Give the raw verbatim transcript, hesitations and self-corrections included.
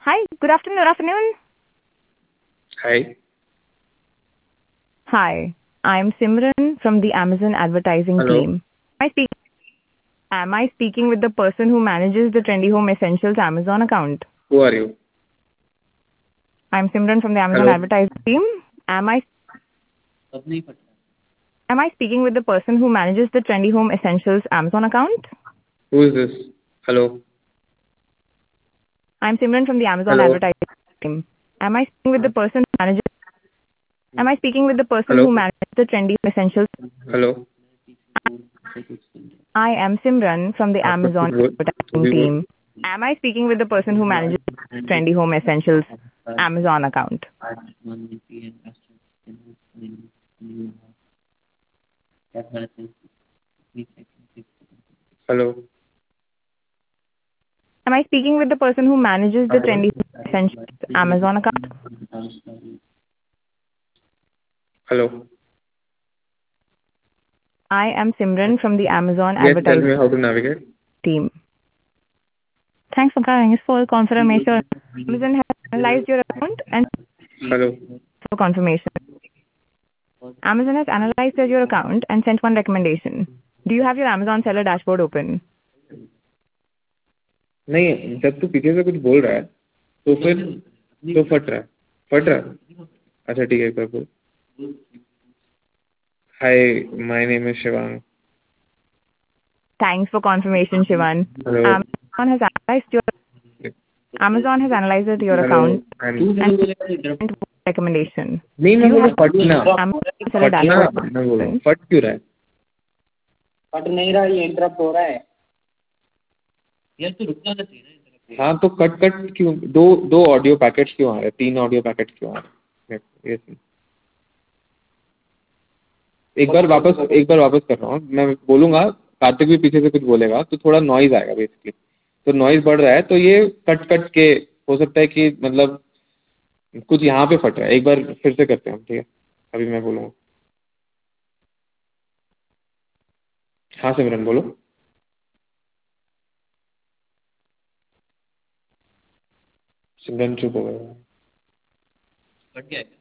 Hi, good afternoon or afternoon. Hi. Hi, I'm Simran from the Amazon advertising Hello. team. Am I, speak- am I speaking with the person who manages the Trendy Home Essentials Amazon account? Who are you? I'm Simran from the Amazon Hello. advertising team. Am I am I speaking with the person who manages the Trendy Home Essentials Amazon account? Who is this? Hello. I'm Simran from the Amazon Hello. advertising team. Am I speaking with the person who manages Am I speaking with the person Hello. who manages the Trendy Home Essentials? Hello. I am Simran from the आपका Amazon कुछ बोल advertising अभी बोल team. Am I speaking with the person who manages Trendy Home Essentials Amazon account? Hello Am I speaking with the person who manages the hello Trendy Home Essentials Amazon account? Hello I am Simran from the Amazon Yes, tell advertising me how to navigate. team. Thanks for calling. It's for confirmation. Amazon has analyzed your account and hello for confirmation. Amazon has analyzed your account and sent one recommendation. Do you have your Amazon seller dashboard open? नहीं जब तू पीछे से कुछ बोल रहा है तो फिर तो फट रहा है फट रहा है अच्छा ठीक है एक बार बोल hi my name is Shivang Thanks for confirmation, Shivan. Hello Amazon has analyzed your Amazon has analyzed your hello account नहीं and sent one recommendation. मैं Do you बोला have फटना Amazon seller फटना dashboard मैं बोल रहा हूँ open? फट क्यों रहा है कट नहीं रहा, ये इंटरप्ट हो रहा है। यार तो रुकना तो चाहिए ना हाँ तो कट कट क्यों दो दो ऑडियो पैकेट्स क्यों आ रहे हैं तीन ऑडियो पैकेट्स क्यों आ रहे हैं ये सुन। एक बार वापस एक बार वापस कर रहा हूँ मैं बोलूंगा कार्तिक भी पीछे से कुछ बोलेगा तो थोड़ा नॉइज आएगा बेसिकली तो नॉइज बढ़ रहा है तो ये कट कट के हो सकता है कि मतलब कुछ यहाँ पे फट रहा है एक बार फिर से करते हैं हम ठीक है अभी मैं बोलूँगा हाँ सिमरन बोलो सिमरन चुप हो गया